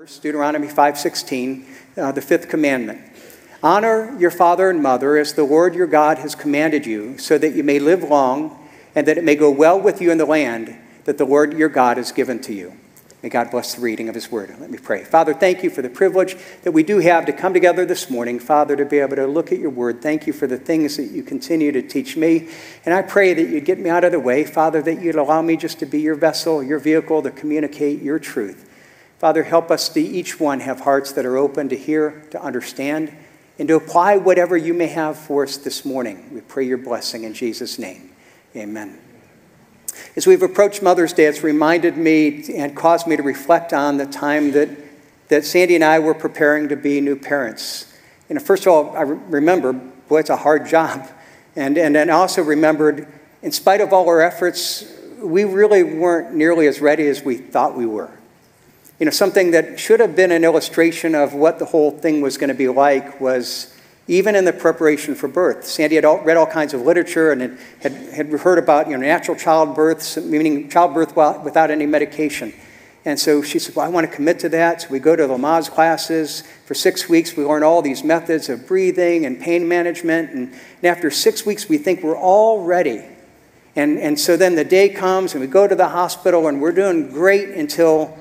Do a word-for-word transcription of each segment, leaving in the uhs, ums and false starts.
verse, Deuteronomy five sixteen, uh, the fifth commandment. Honor your father and mother as the Lord your God has commanded you, so that you may live long and that it may go well with you in the land that the Lord your God has given to you. May God bless the reading of his word. Let me pray. Father, thank you for the privilege that we do have to come together this morning, Father, to be able to look at your word. Thank you for the things that you continue to teach me. And I pray that you'd get me out of the way, Father, that you'd allow me just to be your vessel, your vehicle to communicate your truth. Father, help us to each one have hearts that are open to hear, to understand, and to apply whatever you may have for us this morning. We pray your blessing in Jesus' name. Amen. As we've approached Mother's Day, it's reminded me and caused me to reflect on the time that, that Sandy and I were preparing to be new parents. You know, first of all, I re- remember, boy, it's a hard job. And, and then I also remembered, in spite of all our efforts, we really weren't nearly as ready as we thought we were. You know, something that should have been an illustration of what the whole thing was going to be like was even in the preparation for birth. Sandy had all, read all kinds of literature and had, had, had heard about, you know, natural childbirths, meaning childbirth without any medication. And so she said, well, I want to commit to that. So we go to Lamaze classes. For six weeks, we learn all these methods of breathing and pain management. And, and after six weeks, we think we're all ready. And, and so then the day comes and we go to the hospital and we're doing great until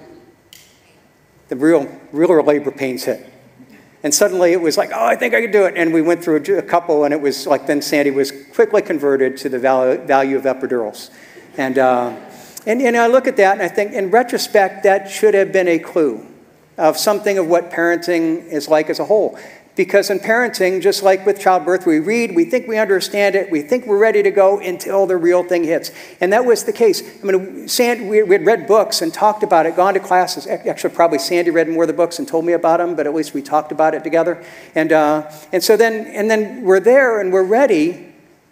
the real, real labor pains hit. And suddenly it was like, oh, I think I could do it. And we went through a couple, and it was like then Sandy was quickly converted to the value of epidurals. And, uh, and, and I look at that, and I think, in retrospect, that should have been a clue of something of what parenting is like as a whole. Because in parenting, just like with childbirth, we read, we think we understand it, we think we're ready to go until the real thing hits. And that was the case. I mean, Sandy, we had read books and talked about it, gone to classes. Actually, probably Sandy read more of the books and told me about them, but at least we talked about it together. And uh, and so then, and then we're there and we're ready,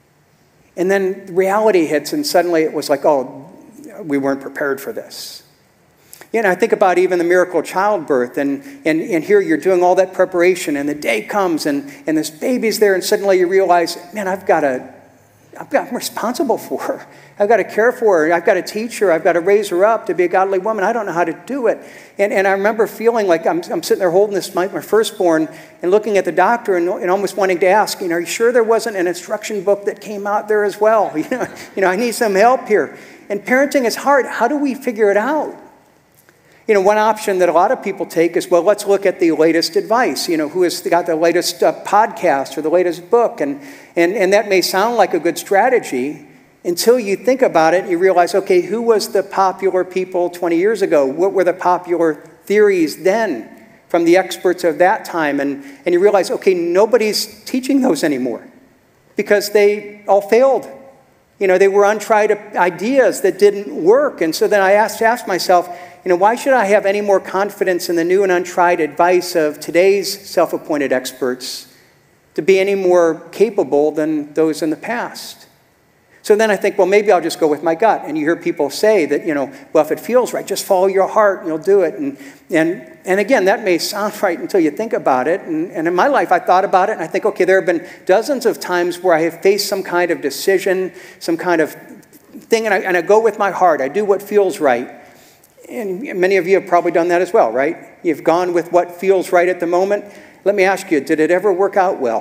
and then reality hits, and suddenly it was like, oh, we weren't prepared for this. You know, I think about even the miracle of childbirth, and, and, and here you're doing all that preparation, and the day comes, and, and this baby's there, and suddenly you realize, man, I've got to, I've got, I'm responsible for her. I've got to care for her. I've got to teach her. I've got to raise her up to be a godly woman. I don't know how to do it. And, and I remember feeling like I'm, I'm sitting there holding this, my, my firstborn, and looking at the doctor and, and almost wanting to ask, you know, are you sure there wasn't an instruction book that came out there as well? You know, you know, I need some help here. And parenting is hard. How do we figure it out? You know, one option that a lot of people take is, well, let's look at the latest advice. You know, who has got the latest uh, podcast or the latest book? And, and, and that may sound like a good strategy until you think about it and you realize, okay, who was the popular people twenty years ago? What were the popular theories then from the experts of that time? And, and you realize, okay, nobody's teaching those anymore because they all failed. You know, they were untried ideas that didn't work. And so then I asked, asked myself, you know, why should I have any more confidence in the new and untried advice of today's self-appointed experts to be any more capable than those in the past? So then I think, well, maybe I'll just go with my gut. And you hear people say that, you know, well, if it feels right, just follow your heart and you'll do it. And and and again, that may sound right until you think about it. And, and in my life, I thought about it, and I think, okay, there have been dozens of times where I have faced some kind of decision, some kind of thing, and I, and I go with my heart. I do what feels right. And many of you have probably done that as well, right? You've gone with what feels right at the moment. Let me ask you, did it ever work out well?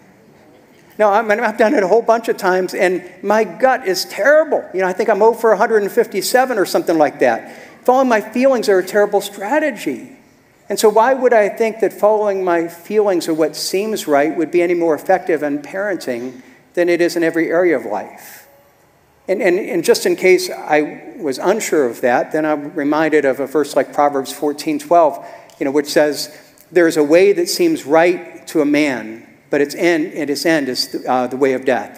No, I mean, I've done it a whole bunch of times, and my gut is terrible. You know, I think I'm oh for one hundred fifty-seven or something like that. Following my feelings are a terrible strategy. And so why would I think that following my feelings or what seems right would be any more effective in parenting than it is in every area of life? And, and, and just in case I was unsure of that, then I'm reminded of a verse like Proverbs fourteen twelve, you know, which says, there is a way that seems right to a man, but its end, and its end is the, uh, the way of death.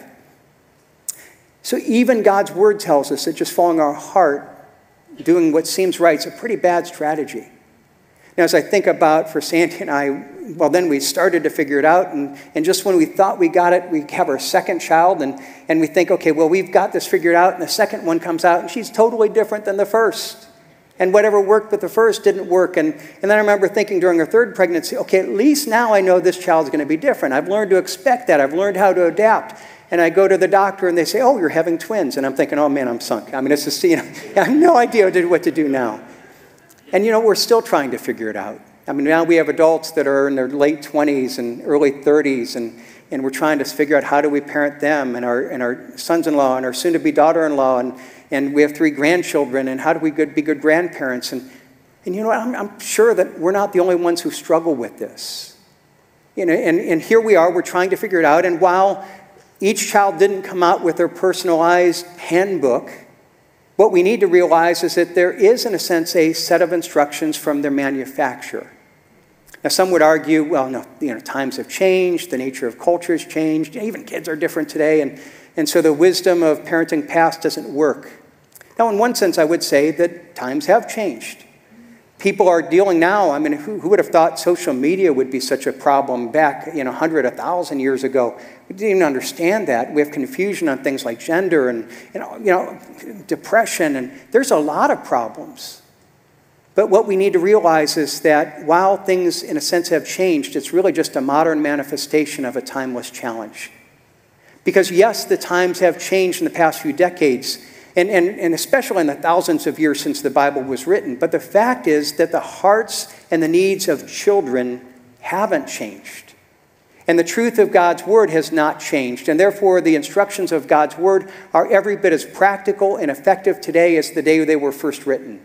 So even God's word tells us that just following our heart, doing what seems right, is a pretty bad strategy. Now, as I think about for Sandy and I, well, then we started to figure it out, and, and just when we thought we got it, we have our second child, and, and we think, okay, well, we've got this figured out, and the second one comes out, and she's totally different than the first. And whatever worked with the first didn't work. And, and then I remember thinking during our third pregnancy, okay, at least now I know this child's going to be different. I've learned to expect that. I've learned how to adapt. And I go to the doctor, and they say, oh, you're having twins. And I'm thinking, oh, man, I'm sunk. I mean, it's just, you know, I have no idea what to do now. And you know, we're still trying to figure it out. I mean, now we have adults that are in their late twenties and early thirties, and, and we're trying to figure out how do we parent them and our, and our sons-in-law and our soon-to-be daughter-in-law, and, and we have three grandchildren, and how do we good, be good grandparents? And, and you know what, I'm, I'm sure that we're not the only ones who struggle with this. You know, and, and here we are, we're trying to figure it out, and while each child didn't come out with their personalized handbook, what we need to realize is that there is, in a sense, a set of instructions from their manufacturer. Now, some would argue, well, no, you know, times have changed, the nature of culture has changed, even kids are different today, and, and so the wisdom of parenting past doesn't work. Now, in one sense, I would say that times have changed. People are dealing now, I mean, who, who would have thought social media would be such a problem back, you know, a hundred, a thousand years ago? We didn't even understand that. We have confusion on things like gender and, you know, you know, depression, and there's a lot of problems. But what we need to realize is that while things, in a sense, have changed, it's really just a modern manifestation of a timeless challenge. Because yes, the times have changed in the past few decades, and, and, and especially in the thousands of years since the Bible was written. But the fact is that the hearts and the needs of children haven't changed. And the truth of God's word has not changed. And therefore, the instructions of God's word are every bit as practical and effective today as the day they were first written.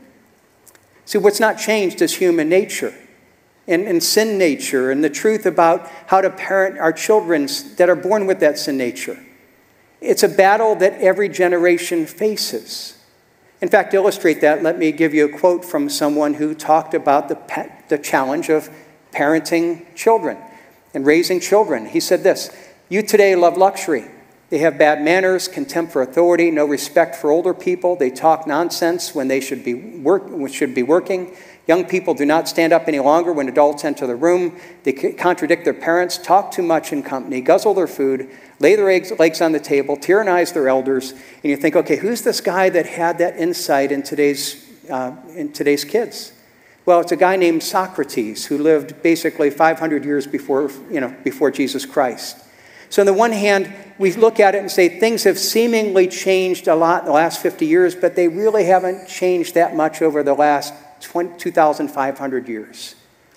See, what's not changed is human nature and, and sin nature and the truth about how to parent our children that are born with that sin nature. It's a battle that every generation faces. In fact, to illustrate that, let me give you a quote from someone who talked about the, the challenge of parenting children and raising children. He said this: "Youth today love luxury. They have bad manners, contempt for authority, no respect for older people. They talk nonsense when they should be work, should be working. Young people do not stand up any longer when adults enter the room. They contradict their parents, talk too much in company, guzzle their food, lay their eggs, legs on the table, tyrannize their elders." And you think, okay, who's this guy that had that insight in today's, uh, in today's kids? Well, it's a guy named Socrates who lived basically five hundred years before, you know, before Jesus Christ. So on the one hand, we look at it and say things have seemingly changed a lot in the last fifty years, but they really haven't changed that much over the last two thousand five hundred years.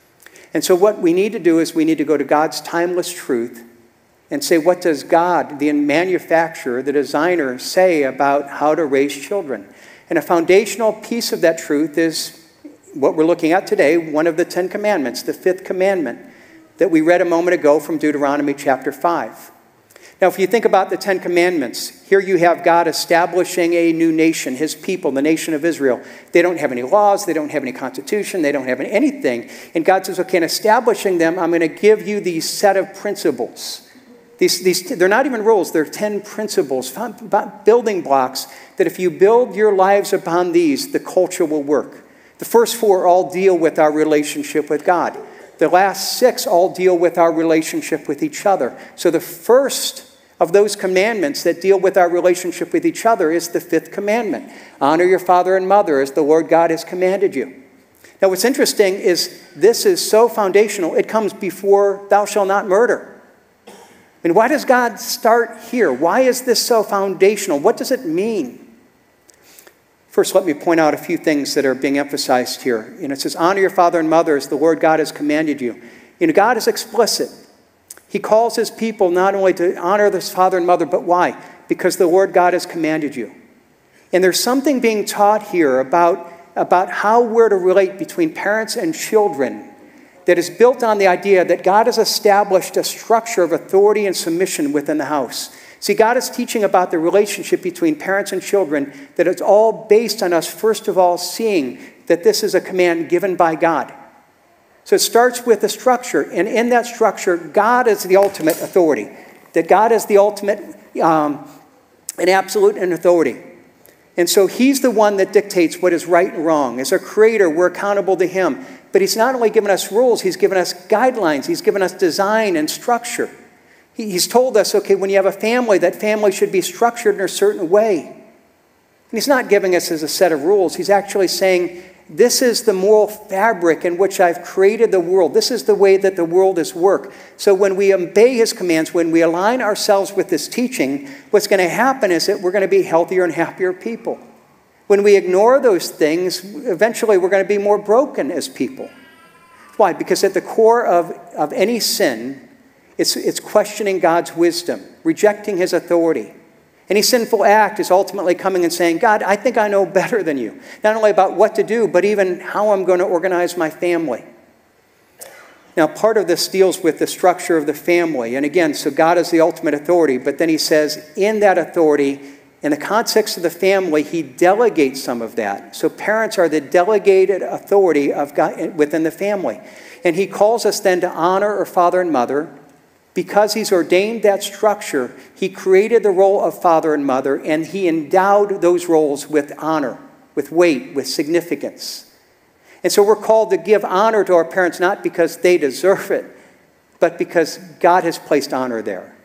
And so what we need to do is we need to go to God's timeless truth and say, what does God, the manufacturer, the designer, say about how to raise children? And a foundational piece of that truth is what we're looking at today, one of the Ten Commandments, the fifth commandment that we read a moment ago from Deuteronomy chapter five. Now, if you think about the Ten Commandments, here you have God establishing a new nation, his people, the nation of Israel. They don't have any laws, they don't have any constitution, they don't have anything. And God says, okay, in establishing them, I'm going to give you these set of principles. These, these, they're not even rules, they're ten principles, building blocks, that if you build your lives upon these, the culture will work. The first four all deal with our relationship with God. The last six all deal with our relationship with each other. So the first of those commandments that deal with our relationship with each other is the fifth commandment. Honor your father and mother as the Lord God has commanded you. Now what's interesting is this is so foundational, it comes before thou shalt not murder. I mean, why does God start here? Why is this so foundational? What does it mean? First, let me point out a few things that are being emphasized here. You know, it says, honor your father and mother as the Lord God has commanded you. You know, God is explicit. He calls his people not only to honor this father and mother, but why? Because the Lord God has commanded you. And there's something being taught here about, about how we're to relate between parents and children that is built on the idea that God has established a structure of authority and submission within the house. See, God is teaching about the relationship between parents and children, that it's all based on us, first of all, seeing that this is a command given by God. So it starts with the structure, and in that structure, God is the ultimate authority, that God is the ultimate um, and absolute in authority. And so he's the one that dictates what is right and wrong. As a creator, we're accountable to him. But he's not only given us rules, he's given us guidelines, he's given us design and structure. He's told us, okay, when you have a family, that family should be structured in a certain way. And he's not giving us as a set of rules. He's actually saying, this is the moral fabric in which I've created the world. This is the way that the world is worked. So when we obey his commands, when we align ourselves with this teaching, what's going to happen is that we're going to be healthier and happier people. When we ignore those things, eventually we're going to be more broken as people. Why? Because at the core of, of any sin, it's, it's questioning God's wisdom, rejecting his authority. Any sinful act is ultimately coming and saying, God, I think I know better than you. Not only about what to do, but even how I'm going to organize my family. Now, part of this deals with the structure of the family. And again, so God is the ultimate authority. But then he says, in that authority, in the context of the family, he delegates some of that. So parents are the delegated authority of God within the family. And he calls us then to honor our father and mother. Because he's ordained that structure, he created the role of father and mother, and he endowed those roles with honor, with weight, with significance. And so we're called to give honor to our parents, not because they deserve it, but because God has placed honor there.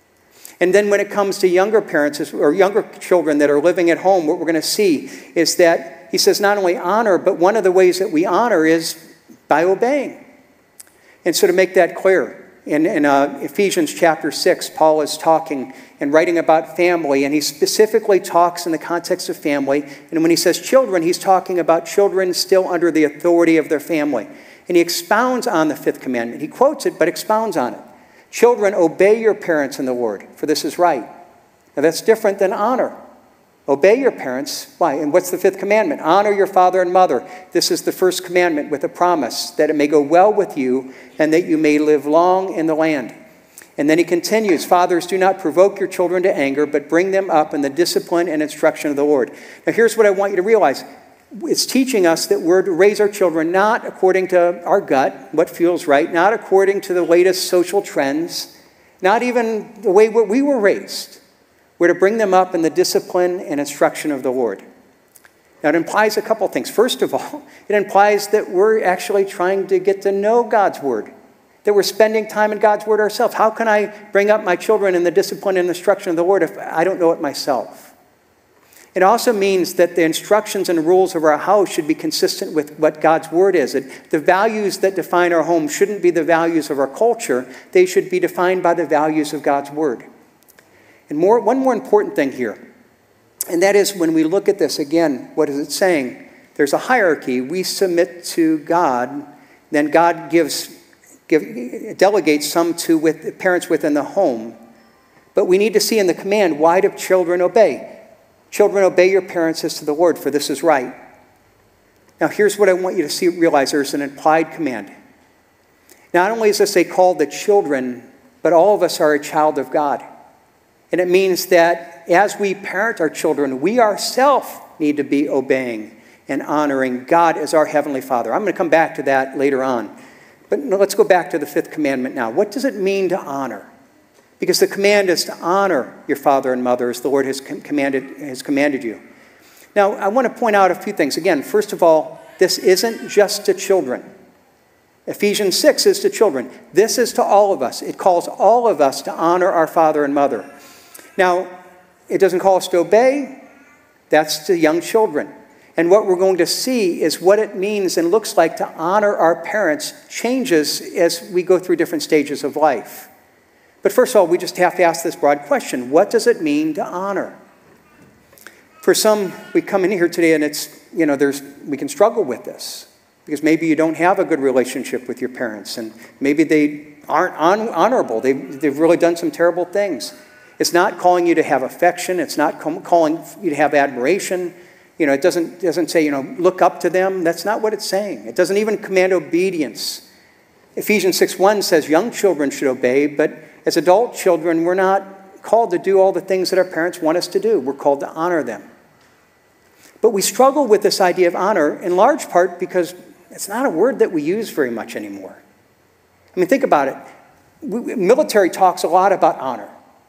And then when it comes to younger parents or younger children that are living at home, what we're going to see is that he says not only honor, but one of the ways that we honor is by obeying. And so to make that clear, In, in uh, Ephesians chapter six, Paul is talking and writing about family, and he specifically talks in the context of family. And when he says children, he's talking about children still under the authority of their family. And he expounds on the fifth commandment. He quotes it, but expounds on it. Children, obey your parents in the Lord, for this is right. Now that's different than honor. Obey your parents. Why? And what's the fifth commandment? Honor your father and mother. This is the first commandment with a promise that it may go well with you and that you may live long in the land. And then he continues, fathers, do not provoke your children to anger, but bring them up in the discipline and instruction of the Lord. Now here's what I want you to realize. It's teaching us that we're to raise our children not according to our gut, what feels right, not according to the latest social trends, not even the way we were raised. We're to bring them up in the discipline and instruction of the Lord. Now, it implies a couple things. First of all, it implies that we're actually trying to get to know God's Word, that we're spending time in God's Word ourselves. How can I bring up my children in the discipline and instruction of the Lord if I don't know it myself? It also means that the instructions and rules of our house should be consistent with what God's Word is. That the values that define our home shouldn't be the values of our culture. They should be defined by the values of God's Word. And more, one more important thing here, and that is when we look at this again, what is it saying? There's a hierarchy. We submit to God, then God gives, give, delegates some to with, parents within the home. But we need to see in the command, why do children obey? Children, obey your parents as to the Lord, for this is right. Now here's what I want you to see, realize there's an implied command. Not only is this a call to children, but all of us are a child of God. And it means that as we parent our children, we ourselves need to be obeying and honoring God as our Heavenly Father. I'm going to come back to that later on. But let's go back to the fifth commandment now. What does it mean to honor? Because the command is to honor your father and mother as the Lord has commanded, has commanded you. Now, I want to point out a few things. Again, first of all, this isn't just to children. Ephesians six is to children. This is to all of us. It calls all of us to honor our father and mother. Now, it doesn't call us to obey. That's to young children. And what we're going to see is what it means and looks like to honor our parents changes as we go through different stages of life. But first of all, we just have to ask this broad question. What does it mean to honor? For some, we come in here today and it's, you know, there's we can struggle with this. Because maybe you don't have a good relationship with your parents. And maybe they aren't hon- honorable. They've, they've really done some terrible things. It's not calling you to have affection. It's not calling you to have admiration. You know, it doesn't, doesn't say, you know, look up to them. That's not what it's saying. It doesn't even command obedience. Ephesians six one says young children should obey, but as adult children, we're not called to do all the things that our parents want us to do. We're called to honor them. But we struggle with this idea of honor in large part because it's not a word that we use very much anymore. I mean, think about it. We, military talks a lot about honor.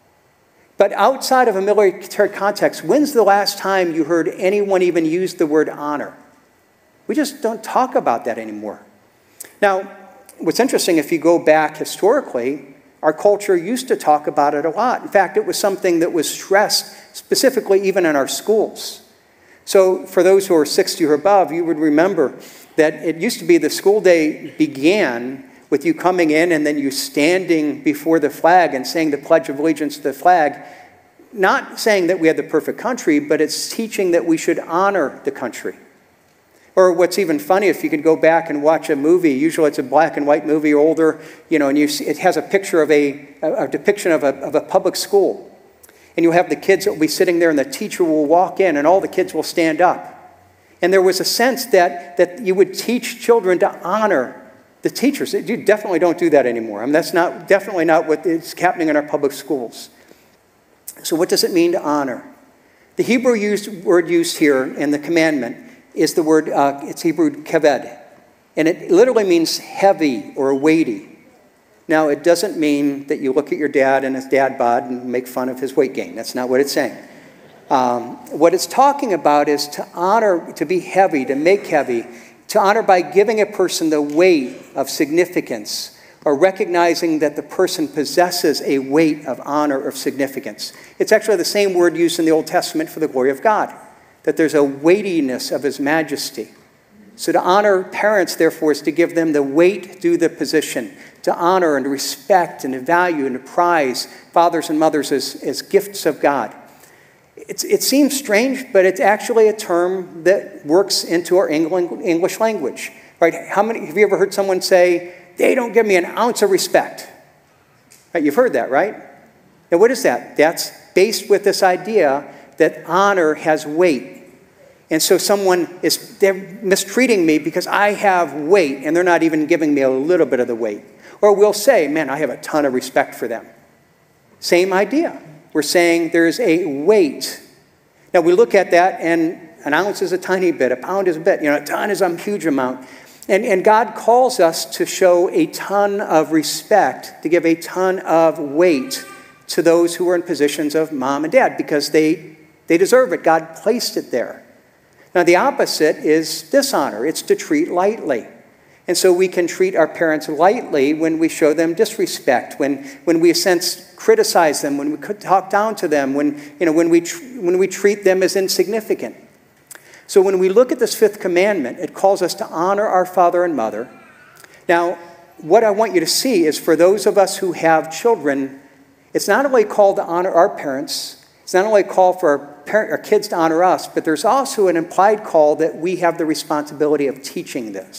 But outside of a military context, when's the last time you heard anyone even use the word honor? We just don't talk about that anymore. Now, what's interesting, if you go back historically, our culture used to talk about it a lot. In fact, it was something that was stressed specifically even in our schools. So for those who are sixty or above, you would remember that it used to be the school day began with you coming in and then you standing before the flag and saying the Pledge of Allegiance to the flag not saying that we have the perfect country, but it's teaching that we should honor the country. Or what's even funny, if you could go back and watch a movie, usually it's a black and white movie, older, you know, and you see, it has a picture of a, a depiction of a, of a public school. And you'll have the kids that will be sitting there and the teacher will walk in and all the kids will stand up. And there was a sense that, that you would teach children to honor the teachers. You definitely don't do that anymore. I mean, that's not, definitely not what is happening in our public schools. So what does it mean to honor? The Hebrew used, word used here in the commandment is the word, uh, it's Hebrew kaved. And it literally means heavy or weighty. Now, it doesn't mean that you look at your dad and his dad bod and make fun of his weight gain. That's not what it's saying. Um, what it's talking about is to honor, to be heavy, to make heavy, to honor by giving a person the weight of significance or recognizing that the person possesses a weight of honor or significance. It's actually the same word used in the Old Testament for the glory of God, that there's a weightiness of his majesty. So to honor parents, therefore, is to give them the weight due the position, to honor and to respect and to value and to prize fathers and mothers as, as gifts of God. It's, it seems strange, but it's actually a term that works into our English language. Right? How many, have you ever heard someone say, they don't give me an ounce of respect? Right? You've heard that, right? Now what is that? That's based with this idea that honor has weight. And so someone is, they're mistreating me because I have weight and they're not even giving me a little bit of the weight. Or we'll say, man, I have a ton of respect for them. Same idea. We're saying there's a weight. Now we look at that and an ounce is a tiny bit, a pound is a bit, you know, a ton is a huge amount. And, and God calls us to show a ton of respect, to give a ton of weight to those who are in positions of mom and dad because they, they deserve it. God placed it there. Now, the opposite is dishonor. It's to treat lightly. And so we can treat our parents lightly when we show them disrespect, when, when we, in a sense, criticize them, when we talk down to them, when, you know, when, we tr- when we treat them as insignificant. So when we look at this fifth commandment, it calls us to honor our father and mother. Now, what I want you to see is for those of us who have children, it's not only called to honor our parents, it's not only a call for our, parent, our kids to honor us, but there's also an implied call that we have the responsibility of teaching this.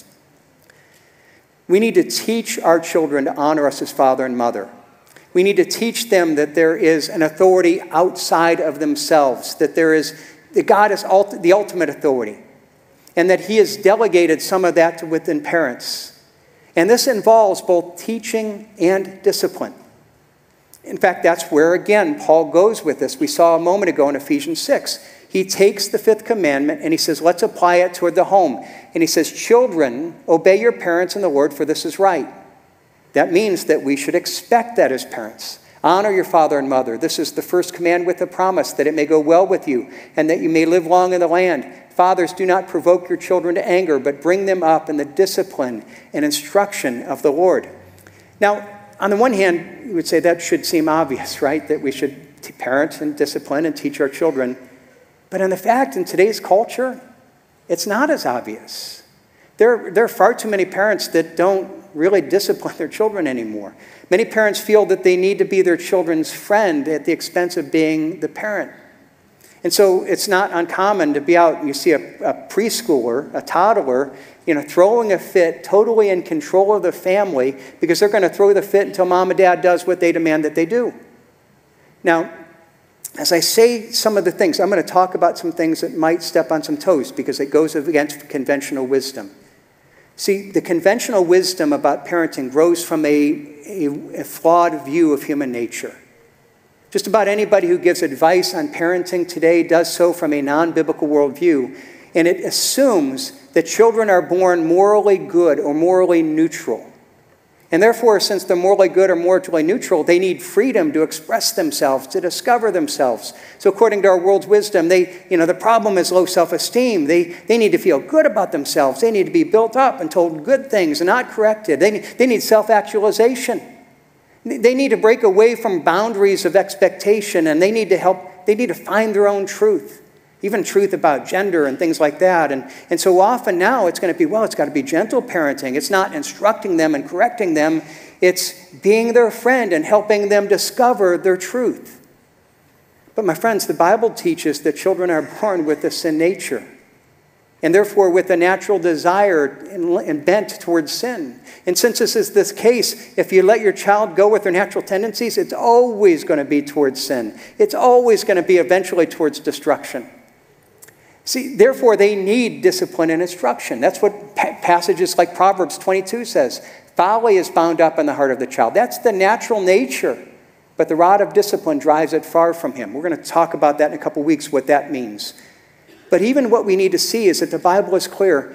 We need to teach our children to honor us as father and mother. We need to teach them that there is an authority outside of themselves, that there is, that God is ult- the ultimate authority, and that he has delegated some of that to within parents. And this involves both teaching and discipline. In fact, that's where, again, Paul goes with this. We saw a moment ago in Ephesians six. He takes the fifth commandment and he says, let's apply it toward the home. And he says, children, obey your parents in the Lord, for this is right. That means that we should expect that as parents. Honor your father and mother. This is the first command with a promise that it may go well with you and that you may live long in the land. Fathers, do not provoke your children to anger, but bring them up in the discipline and instruction of the Lord. Now, on the one hand, you would say that should seem obvious, right? That we should parent and discipline and teach our children. But in the fact, in today's culture, it's not as obvious. There, there are far too many parents that don't really discipline their children anymore. Many parents feel that they need to be their children's friend at the expense of being the parent. And so it's not uncommon to be out and you see a, a preschooler, a toddler, you know, throwing a fit, totally in control of the family because they're going to throw the fit until mom and dad does what they demand that they do. Now, as I say some of the things, I'm going to talk about some things that might step on some toes because it goes against conventional wisdom. See, the conventional wisdom about parenting grows from a, a, a flawed view of human nature. Just about anybody who gives advice on parenting today does so from a non-biblical worldview, and it assumes that children are born morally good or morally neutral. And therefore, since they're morally good or morally neutral, they need freedom to express themselves, to discover themselves. So according to our world's wisdom, they, you know, the problem is low self-esteem. They, they need to feel good about themselves. They need to be built up and told good things and not corrected. They, they need self-actualization. They need to break away from boundaries of expectation, and they need to help, they need to find their own truth. Even truth about gender and things like that. And, and so often now it's going to be, well, it's got to be gentle parenting. It's not instructing them and correcting them. It's being their friend and helping them discover their truth. But my friends, the Bible teaches that children are born with a sin nature, and therefore with a natural desire and bent towards sin. And since this is this case, if you let your child go with their natural tendencies, it's always going to be towards sin. It's always going to be eventually towards destruction. See, therefore, they need discipline and instruction. That's what pa- passages like Proverbs twenty-two says. Folly is bound up in the heart of the child. That's the natural nature. But the rod of discipline drives it far from him. We're going to talk about that in a couple weeks, what that means. But even what we need to see is that the Bible is clear.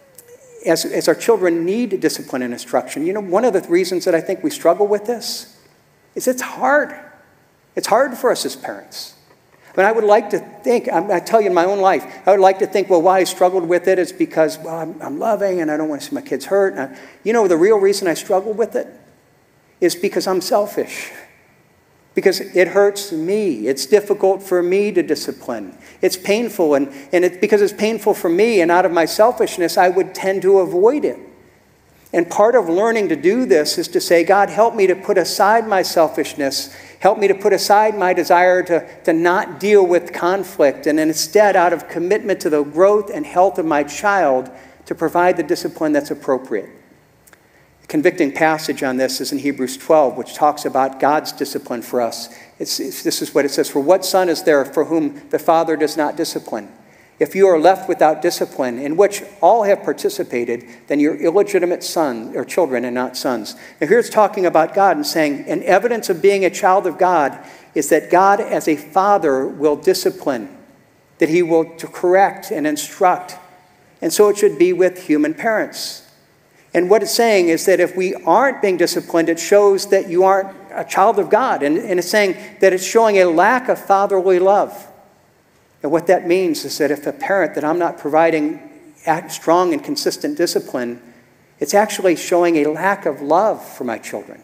As, as our children need discipline and instruction, you know, one of the reasons that I think we struggle with this is it's hard. It's hard for us as parents. I mean, I would like to think, I tell you in my own life, I would like to think, well, why I struggled with it is because, well, I'm, I'm loving and I don't want to see my kids hurt. And I, you know, the real reason I struggle with it is because I'm selfish. Because it hurts me. It's difficult for me to discipline. It's painful, and, and it, because it's painful for me and out of my selfishness, I would tend to avoid it. And part of learning to do this is to say, God, help me to put aside my selfishness. Help me to put aside my desire to, to not deal with conflict, and instead, out of commitment to the growth and health of my child, to provide the discipline that's appropriate. Convicting passage on this is in Hebrews twelve, which talks about God's discipline for us. It's, it's, this is what it says, "For what son is there for whom the father does not discipline? If you are left without discipline, in which all have participated, then you're illegitimate sons or children and not sons." Now here it's talking about God and saying, an evidence of being a child of God is that God as a father will discipline, that he will to correct and instruct. And so it should be with human parents. And what it's saying is that if we aren't being disciplined, it shows that you aren't a child of God. And, and it's saying that it's showing a lack of fatherly love. And what that means is that if a parent, that I'm not providing strong and consistent discipline, it's actually showing a lack of love for my children.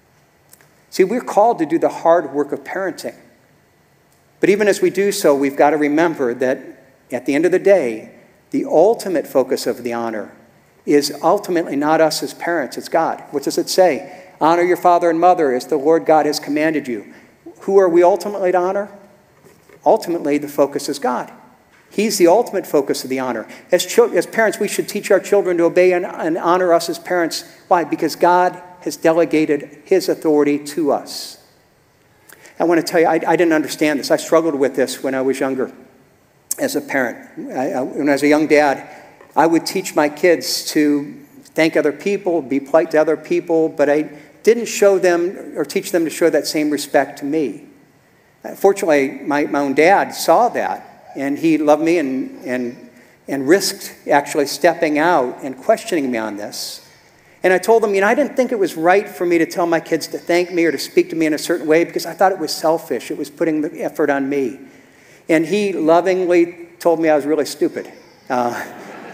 See, we're called to do the hard work of parenting. But even as we do so, we've got to remember that at the end of the day, the ultimate focus of the honor is ultimately not us as parents, it's God. What does it say? Honor your father and mother as the Lord God has commanded you. Who are we ultimately to honor? Ultimately, the focus is God. He's the ultimate focus of the honor. As, ch- as parents, we should teach our children to obey and, and honor us as parents. Why? Because God has delegated his authority to us. I want to tell you, I, I didn't understand this. I struggled with this when I was younger as a parent. I, I, when I was a young dad, I would teach my kids to thank other people, be polite to other people, but I didn't show them or teach them to show that same respect to me. Fortunately, my, my own dad saw that, and he loved me and, and, and risked actually stepping out and questioning me on this. And I told him, you know, I didn't think it was right for me to tell my kids to thank me or to speak to me in a certain way because I thought it was selfish. It was putting the effort on me. And he lovingly told me I was really stupid. Uh,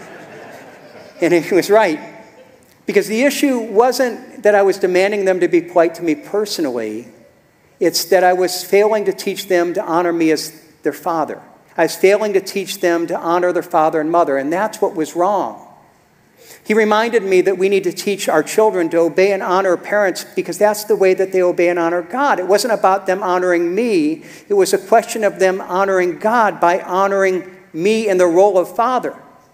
And he was right. Because the issue wasn't that I was demanding them to be polite to me personally. It's that I was failing to teach them to honor me as their father. I was failing to teach them to honor their father and mother. And that's what was wrong. He reminded me that we need to teach our children to obey and honor parents because that's the way that they obey and honor God. It wasn't about them honoring me. It was a question of them honoring God by honoring me in the role of father.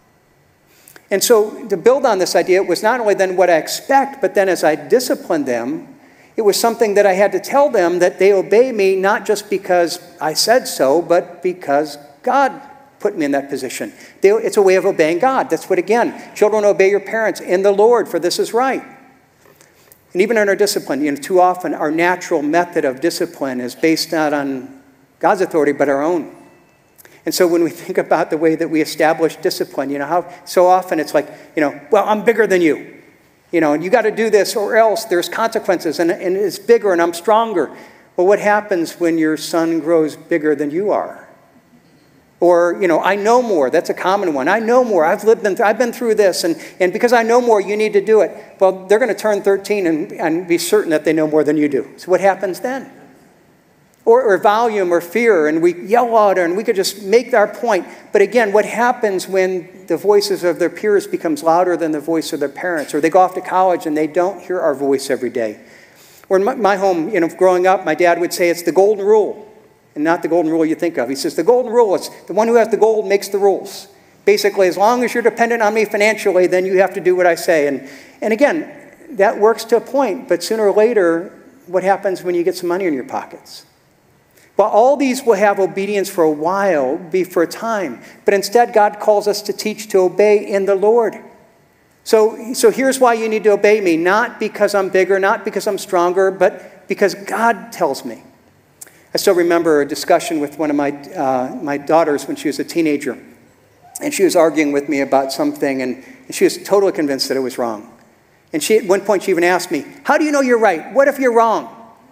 And so to build on this idea, it was not only then what I expect, but then as I disciplined them, it was something that I had to tell them that they obey me not just because I said so, but because God put me in that position. They, it's a way of obeying God. That's what, again, children obey your parents in the Lord, for this is right. And even in our discipline, you know, too often our natural method of discipline is based not on God's authority, but our own. And so when we think about the way that we establish discipline, you know, how so often it's like, you know, well, I'm bigger than you. You know, and you got to do this or else there's consequences and, and it's bigger and I'm stronger. Well, what happens when your son grows bigger than you are? Or, you know, I know more. That's a common one. I know more. I've lived in, I've been through this. And, and because I know more, you need to do it. Well, they're going to turn thirteen and, and be certain that they know more than you do. So what happens then? Or, or volume or fear, and we yell louder, and we could just make our point. But again, what happens when the voices of their peers becomes louder than the voice of their parents, or they go off to college and they don't hear our voice every day? Or in my, my home, you know, growing up, my dad would say it's the golden rule. and not the golden rule you think of. He says the golden rule is the one who has the gold makes the rules. Basically, as long as you're dependent on me financially, then you have to do what I say. And, and again, that works to a point, but sooner or later, what happens when you get some money in your pockets? Well, all these will have obedience for a while, be for a time. But instead, God calls us to teach to obey in the Lord. So, so here's why you need to obey me. Not because I'm bigger, not because I'm stronger, but because God tells me. I still remember a discussion with one of my, uh, my daughters when she was a teenager. And she was arguing with me about something, and she was totally convinced that it was wrong. And she, at one point, she even asked me, how do you know you're right? What if you're wrong?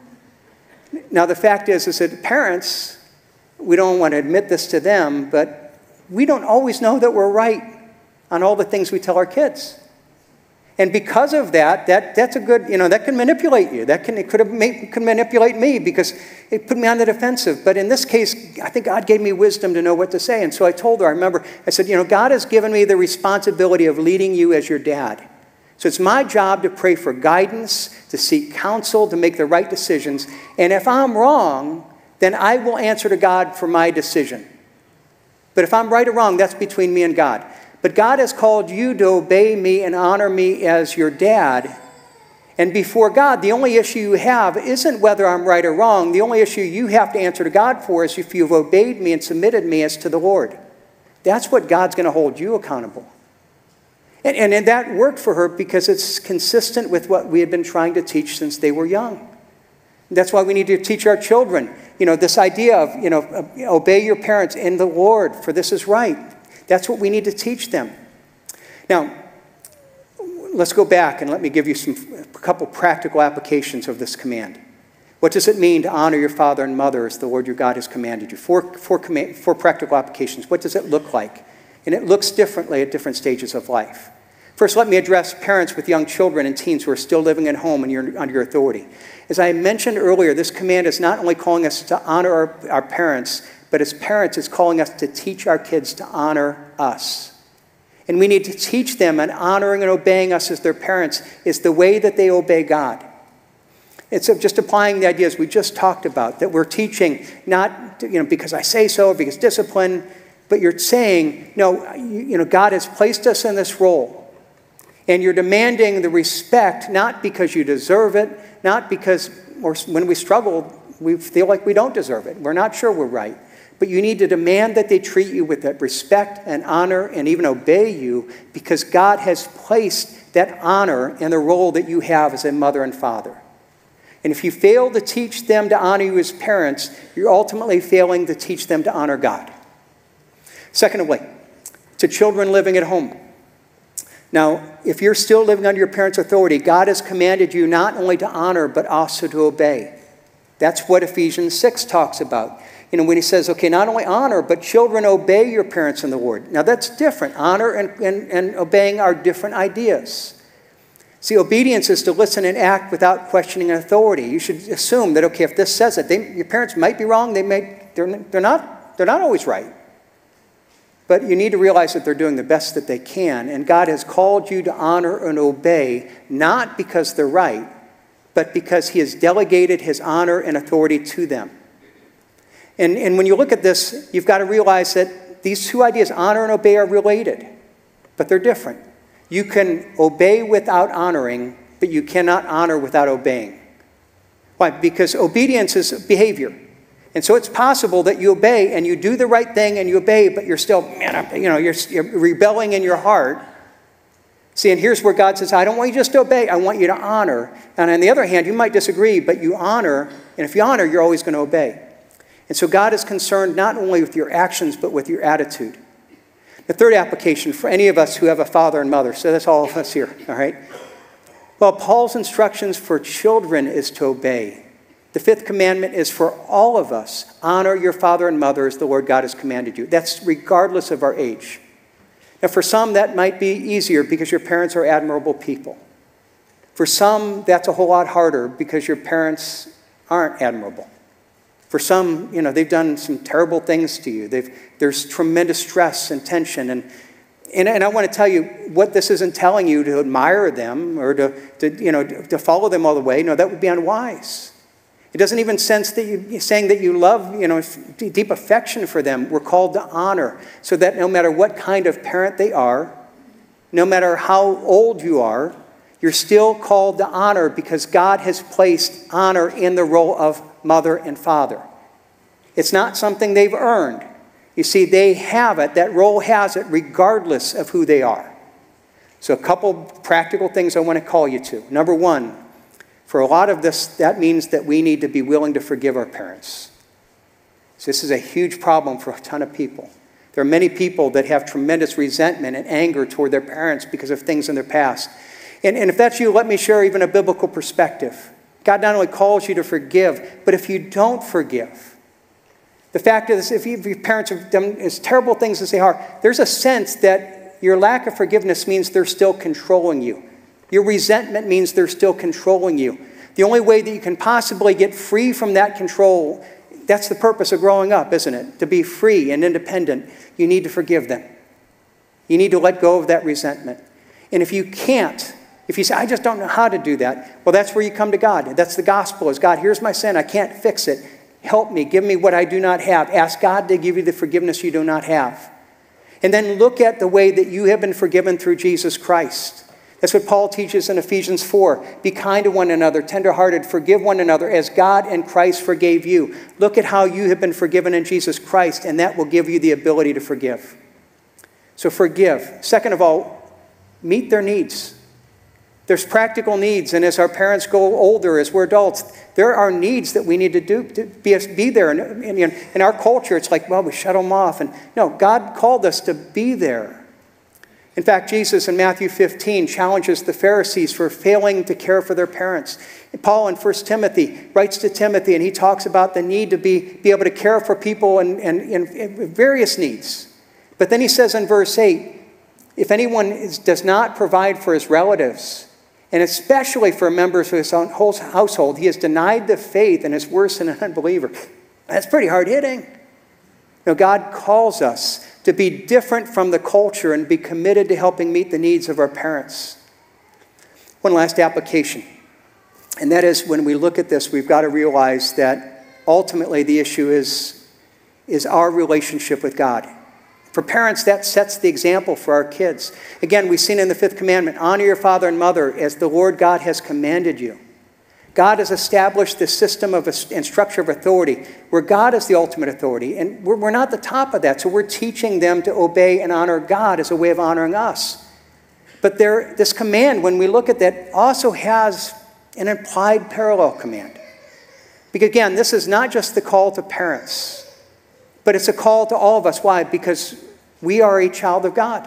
Now, the fact is, is that parents, we don't want to admit this to them, but we don't always know that we're right on all the things we tell our kids. And because of that, that that's a good, you know, that can manipulate you. That can, it could have made, could manipulate me because it put me on the defensive. But in this case, I think God gave me wisdom to know what to say. And so I told her, I remember, I said, you know, God has given me the responsibility of leading you as your dad. So it's my job to pray for guidance, to seek counsel, to make the right decisions. And if I'm wrong, then I will answer to God for my decision. But if I'm right or wrong, that's between me and God. But God has called you to obey me and honor me as your dad. And before God, the only issue you have isn't whether I'm right or wrong. The only issue you have to answer to God for is if you've obeyed me and submitted me as to the Lord. That's what God's going to hold you accountable. And, and, and that worked for her because it's consistent with what we had been trying to teach since they were young. That's why we need to teach our children, you know, this idea of, you know, obey your parents in the Lord, for this is right. That's what we need to teach them. Now, let's go back and let me give you some, a couple practical applications of this command. What does it mean to honor your father and mother as the Lord your God has commanded you? Four, four, command, four practical applications. What does it look like? And it looks differently at different stages of life. First, let me address parents with young children and teens who are still living at home and you're under your authority. As I mentioned earlier, this command is not only calling us to honor our, our parents, but as parents, it's calling us to teach our kids to honor us. And we need to teach them, and honoring and obeying us as their parents is the way that they obey God. It's just applying the ideas we just talked about, that we're teaching not, you know, because I say so, because discipline, but you're saying, no, you, you know, God has placed us in this role. And you're demanding the respect, not because you deserve it, not because or when we struggle, we feel like we don't deserve it. We're not sure we're right. But you need to demand that they treat you with that respect and honor and even obey you because God has placed that honor in the role that you have as a mother and father. And if you fail to teach them to honor you as parents, you're ultimately failing to teach them to honor God. Secondly, to children living at home. Now, if you're still living under your parents' authority, God has commanded you not only to honor, but also to obey. That's what Ephesians six talks about. You know, when he says, okay, not only honor, but children obey your parents in the Lord. Now, that's different. Honor and, and, and obeying are different ideas. See, obedience is to listen and act without questioning authority. You should assume that, okay, if this says it, they, your parents might be wrong. They may, they're, they're, not, they're not always right. But you need to realize that they're doing the best that they can. And God has called you to honor and obey, not because they're right, but because he has delegated his honor and authority to them. And, and when you look at this, you've got to realize that these two ideas, honor and obey, are related, but they're different. You can obey without honoring, but you cannot honor without obeying. Why? Because obedience is behavior. And so it's possible that you obey and you do the right thing and you obey, but you're still, man, you know, you're, you're rebelling in your heart. See, and here's where God says, I don't want you just to obey, I want you to honor. And on the other hand, you might disagree, but you honor, and if you honor, you're always going to obey. And so God is concerned not only with your actions, but with your attitude. The third application for any of us who have a father and mother, so that's all of us here, all right? Well, Paul's instructions for children is to obey. The fifth commandment is for all of us. Honor your father and mother as the Lord God has commanded you. That's regardless of our age. Now, for some, that might be easier because your parents are admirable people. For some, that's a whole lot harder because your parents aren't admirable. For some, you know, they've done some terrible things to you. They've, there's tremendous stress and tension. And, and, and I want to tell you, what this isn't telling you to admire them or to, to, you know, to follow them all the way. No, that would be unwise. It doesn't even sense that you saying that you love, you know, deep affection for them. We're called to honor, so that no matter what kind of parent they are, no matter how old you are, you're still called to honor because God has placed honor in the role of mother and father. It's not something they've earned. You see, they have it. That role has it regardless of who they are. So a couple practical things I want to call you to. Number one, for a lot of this, that means that we need to be willing to forgive our parents. So this is a huge problem for a ton of people. There are many people that have tremendous resentment and anger toward their parents because of things in their past. And, and if that's you, let me share even a biblical perspective. God not only calls you to forgive, but if you don't forgive, the fact is, if, you, if your parents have done as terrible things as they are, there's a sense that your lack of forgiveness means they're still controlling you. Your resentment means they're still controlling you. The only way that you can possibly get free from that control, that's the purpose of growing up, isn't it? To be free and independent, you need to forgive them. You need to let go of that resentment. And if you can't, if you say, I just don't know how to do that, well, that's where you come to God. That's the gospel, is God, here's my sin. I can't fix it. Help me. Give me what I do not have. Ask God to give you the forgiveness you do not have. And then look at the way that you have been forgiven through Jesus Christ. That's what Paul teaches in Ephesians four. Be kind to one another, tenderhearted, forgive one another as God and Christ forgave you. Look at how you have been forgiven in Jesus Christ, and that will give you the ability to forgive. So forgive. Second of all, meet their needs. There's practical needs, and as our parents go older, as we're adults, there are needs that we need to do to be, be there. And in, in our culture, it's like, well, we shut them off. And no, God called us to be there. In fact, Jesus in Matthew fifteen challenges the Pharisees for failing to care for their parents. And Paul in First Timothy writes to Timothy, and he talks about the need to be, be able to care for people and, and, and various needs. But then he says in verse eight, if anyone is, does not provide for his relatives, and especially for members of his own household, he has denied the faith and is worse than an unbeliever. That's pretty hard-hitting. Now, God calls us to be different from the culture and be committed to helping meet the needs of our parents. One last application, and that is when we look at this, we've got to realize that ultimately the issue is, is our relationship with God. For parents, that sets the example for our kids. Again, we've seen in the fifth commandment, honor your father and mother as the Lord God has commanded you. God has established this system of and structure of authority where God is the ultimate authority, and we're, we're not the top of that, so we're teaching them to obey and honor God as a way of honoring us. But there, this command, when we look at that, also has an implied parallel command. Because again, this is not just the call to parents, but it's a call to all of us. Why? Because we are a child of God.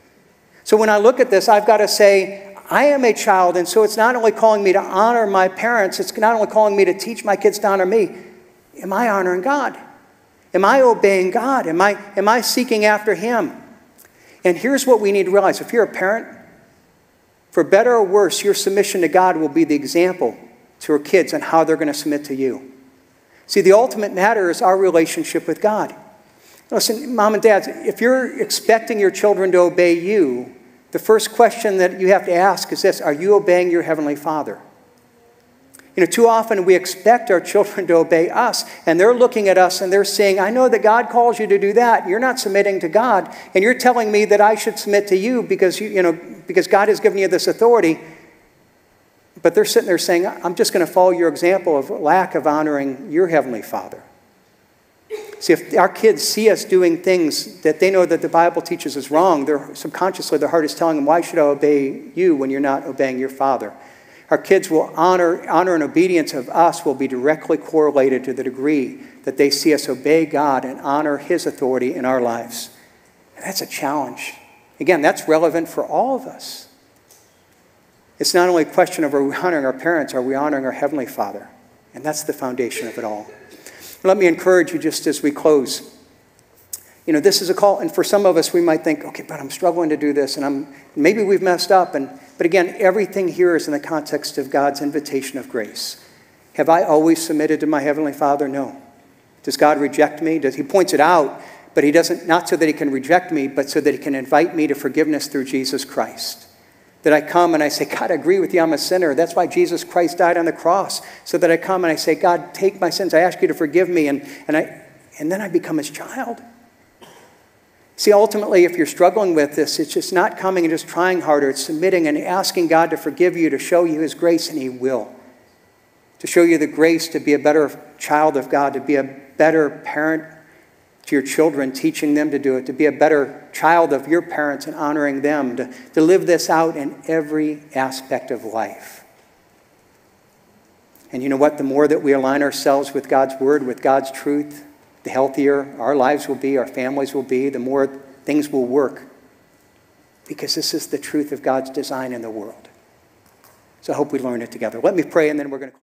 So when I look at this, I've got to say, I am a child, and so it's not only calling me to honor my parents, it's not only calling me to teach my kids to honor me. Am I honoring God? Am I obeying God? Am I, am I seeking after Him? And here's what we need to realize. If you're a parent, for better or worse, your submission to God will be the example to our kids on how they're going to submit to you. See, the ultimate matter is our relationship with God. Listen, mom and dad, if you're expecting your children to obey you, the first question that you have to ask is this: are you obeying your Heavenly Father? You know, too often we expect our children to obey us, and they're looking at us and they're saying, I know that God calls you to do that. You're not submitting to God, and you're telling me that I should submit to you because, you, you know, because God has given you this authority. But they're sitting there saying, I'm just going to follow your example of lack of honoring your Heavenly Father. See, if our kids see us doing things that they know that the Bible teaches is wrong, they're subconsciously, their heart is telling them, why should I obey you when you're not obeying your Father? Our kids will honor, honor and obedience of us will be directly correlated to the degree that they see us obey God and honor His authority in our lives. And that's a challenge. Again, that's relevant for all of us. It's not only a question of are we honoring our parents, are we honoring our Heavenly Father? And that's the foundation of it all. Let me encourage you just as we close. You know, this is a call, and for some of us we might think, okay, but I'm struggling to do this, and I'm maybe we've messed up. And but again, everything here is in the context of God's invitation of grace. Have I always submitted to my Heavenly Father? No. Does God reject me? Does He points it out, but He doesn't, not so that He can reject me, but so that He can invite me to forgiveness through Jesus Christ. That I come and I say, God, I agree with you, I'm a sinner. That's why Jesus Christ died on the cross. So that I come and I say, God, take my sins. I ask you to forgive me. And, and, I, and then I become his child. See, ultimately, if you're struggling with this, it's just not coming and just trying harder. It's submitting and asking God to forgive you, to show you his grace, and he will. To show you the grace to be a better child of God, to be a better parent to your children, teaching them to do it, to be a better child of your parents and honoring them, to, to live this out in every aspect of life. And you know what? The more that we align ourselves with God's word, with God's truth, the healthier our lives will be, our families will be, the more things will work. Because this is the truth of God's design in the world. So I hope we learn it together. Let me pray, and then we're going to